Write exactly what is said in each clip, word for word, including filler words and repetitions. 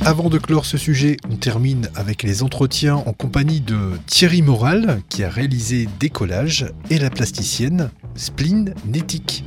Avant de clore ce sujet, on termine avec les entretiens en compagnie de Thierry Moral, qui a réalisé des collages, et la plasticienne Spleen Nétic.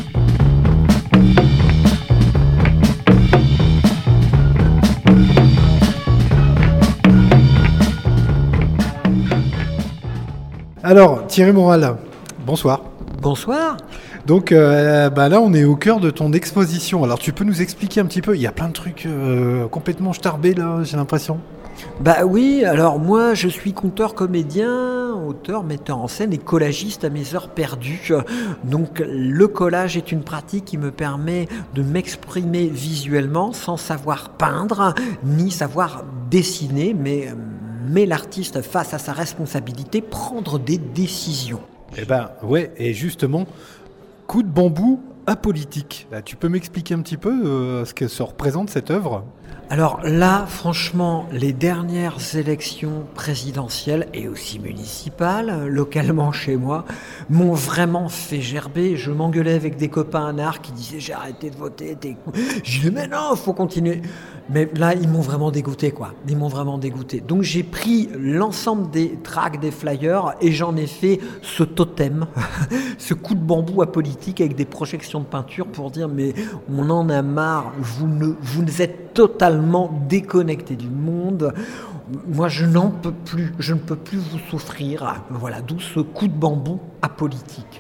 Alors, Thierry Moral, bonsoir. Bonsoir. Donc euh, bah là, on est au cœur de ton exposition. Alors, tu peux nous expliquer un petit peu? Il y a plein de trucs euh, complètement starbés là, j'ai l'impression. Bah oui, alors moi je suis conteur, comédien, auteur, metteur en scène et collagiste à mes heures perdues. Donc le collage est une pratique qui me permet de m'exprimer visuellement sans savoir peindre ni savoir dessiner, mais met l'artiste face à sa responsabilité, prendre des décisions. Eh ben ouais, et justement, coup de bambou apolitique. Là, tu peux m'expliquer un petit peu euh, ce que ça représente cette œuvre ? Alors là, franchement, les dernières élections présidentielles et aussi municipales, localement chez moi, m'ont vraiment fait gerber. Je m'engueulais avec des copains à Nard qui disaient « j'ai arrêté de voter ». Je disais « mais non, il faut continuer ». Mais là, ils m'ont vraiment dégoûté, quoi. Ils m'ont vraiment dégoûté. Donc j'ai pris l'ensemble des tracts, des flyers et j'en ai fait ce totem, ce coup de bambou apolitique avec des projections de peinture pour dire « mais on en a marre, vous, ne, vous êtes totalement déconnectés du monde. Moi, je n'en peux plus, je ne peux plus vous souffrir. » Voilà, d'où ce coup de bambou apolitique.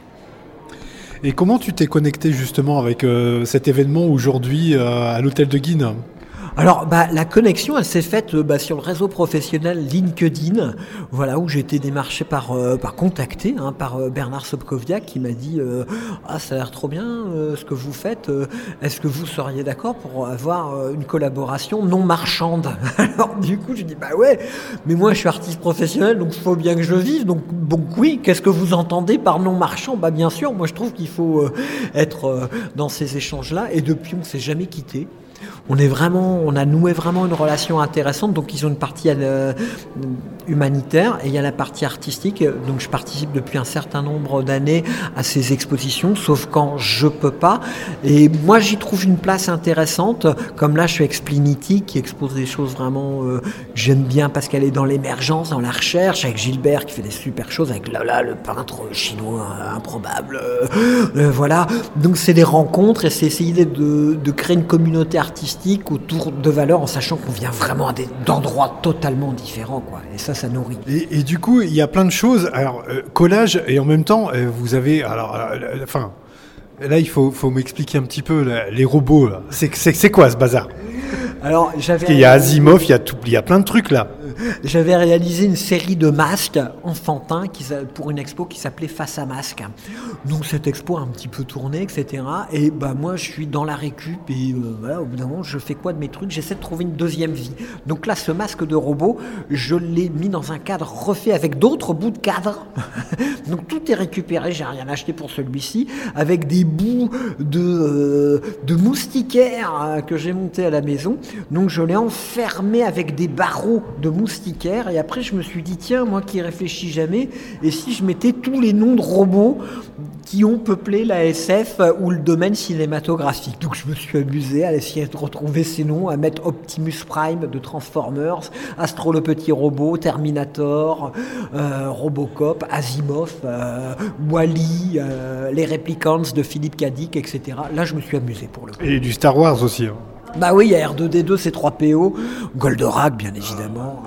Et comment tu t'es connecté justement avec euh, cet événement aujourd'hui euh, à l'hôtel de Guines ? Alors, bah, la connexion, elle s'est faite euh, bah, sur le réseau professionnel LinkedIn, voilà, où j'ai été démarché par, euh, par contacté hein, par euh, Bernard Sobkowiak qui m'a dit euh, « Ah, ça a l'air trop bien euh, ce que vous faites, euh, est-ce que vous seriez d'accord pour avoir euh, une collaboration non marchande ?» Alors du coup, je dis « Bah ouais, mais moi je suis artiste professionnel, donc il faut bien que je vive, donc bon oui, qu'est-ce que vous entendez par non marchand ?» Bah bien sûr, moi je trouve qu'il faut euh, être euh, dans ces échanges-là, et depuis on ne s'est jamais quitté. On est vraiment, on a noué vraiment une relation intéressante. Donc ils ont une partie euh, humanitaire et il y a la partie artistique. Donc je participe depuis un certain nombre d'années à ces expositions, sauf quand je peux pas. Et moi j'y trouve une place intéressante. Comme là je suis avec Spleen Nétic qui expose des choses vraiment euh, j'aime bien parce qu'elle est dans l'émergence, dans la recherche, avec Gilbert qui fait des super choses, avec Lala le peintre chinois euh, improbable. Euh, euh, voilà. Donc c'est des rencontres et c'est essayer de, de créer une communauté artistique autour de valeurs en sachant qu'on vient vraiment à des, d'endroits totalement différents, quoi. Et ça, ça nourrit. Et, et du coup, il y a plein de choses. Alors, euh, collage, et en même temps, euh, vous avez... Alors, euh, enfin, là, il faut, faut m'expliquer un petit peu, là, les robots, là. C'est, c'est, c'est quoi, ce bazar ? Alors, j'avais... Il y a Asimov, il y a, tout, il y a plein de trucs, là. J'avais réalisé une série de masques enfantins qui, pour une expo qui s'appelait Face à Masque. Donc cette expo a un petit peu tourné, et cetera. Et bah moi je suis dans la récup et euh, voilà, au bout d'un moment je fais quoi de mes trucs ? J'essaie de trouver une deuxième vie. Donc là ce masque de robot, je l'ai mis dans un cadre refait avec d'autres bouts de cadre. Donc tout est récupéré, j'ai rien acheté pour celui-ci, avec des bouts de, euh, de moustiquaires euh, que j'ai monté à la maison. Donc je l'ai enfermé avec des barreaux de moustiquaires et après je me suis dit tiens, moi qui réfléchis jamais, et si je mettais tous les noms de robots qui ont peuplé la S F ou le domaine cinématographique. Donc je me suis amusé à essayer de retrouver ces noms, à mettre Optimus Prime de Transformers, Astro le petit robot, Terminator, euh, Robocop, Asimov, euh, Wall-E, euh, les Replicants de Philippe K. Dick, et cetera. Là je me suis amusé pour le coup. Et du Star Wars aussi. Hein. Bah oui, il y a R deux D deux, C trois P O, Goldorak bien évidemment.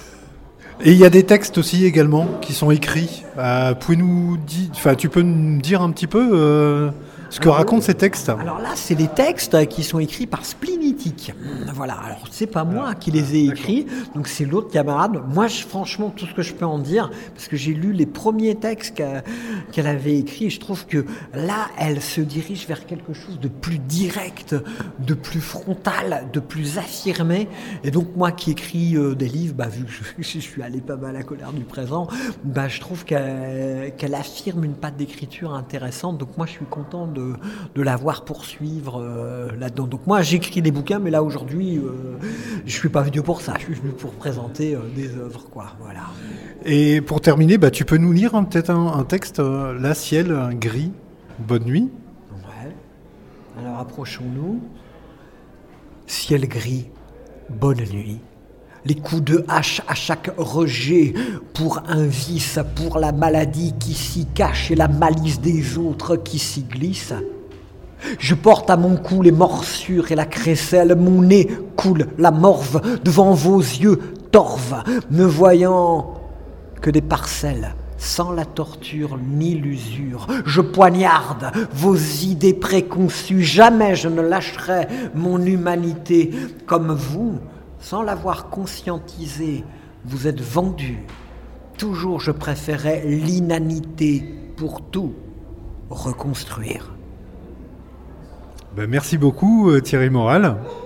Et il y a des textes aussi également qui sont écrits. Euh, pouvez-nous dire, enfin, tu peux nous dire un petit peu euh, ce que alors, racontent ces textes ? Alors là, c'est des textes qui sont écrits par Spleen Nétic. Voilà, alors c'est pas moi ah, qui les ai écrits, donc c'est l'autre camarade. Moi, je, franchement, tout ce que je peux en dire, parce que j'ai lu les premiers textes qu'elle, qu'elle avait écrits, et je trouve que là, elle se dirige vers quelque chose de plus direct, de plus frontal, de plus affirmé. Et donc moi qui écris euh, des livres, bah, vu que je, je suis allé pas mal à Colère du présent, bah, je trouve qu'elle, qu'elle affirme une patte d'écriture intéressante. Donc moi, je suis content de De, de la voir poursuivre euh, là-dedans. Donc moi j'écris des bouquins, mais là aujourd'hui euh, je suis pas venu pour ça, je suis venu pour présenter euh, des œuvres, quoi. Voilà. Et pour terminer, bah, tu peux nous lire hein, peut-être un, un texte, euh, là, ciel gris, bonne nuit. Ouais. Alors approchons-nous. Ciel gris, Bonne nuit. Les coups de hache à chaque rejet, pour un vice, pour la maladie qui s'y cache et la malice des autres qui s'y glisse. Je porte à mon cou les morsures et la crécelle, mon nez coule la morve devant vos yeux torves, ne voyant que des parcelles, sans la torture ni l'usure. Je poignarde vos idées préconçues, jamais je ne lâcherai mon humanité comme vous. Sans l'avoir conscientisé, vous êtes vendu. Toujours je préférais l'inanité pour tout reconstruire. Ben merci beaucoup Thierry Morel.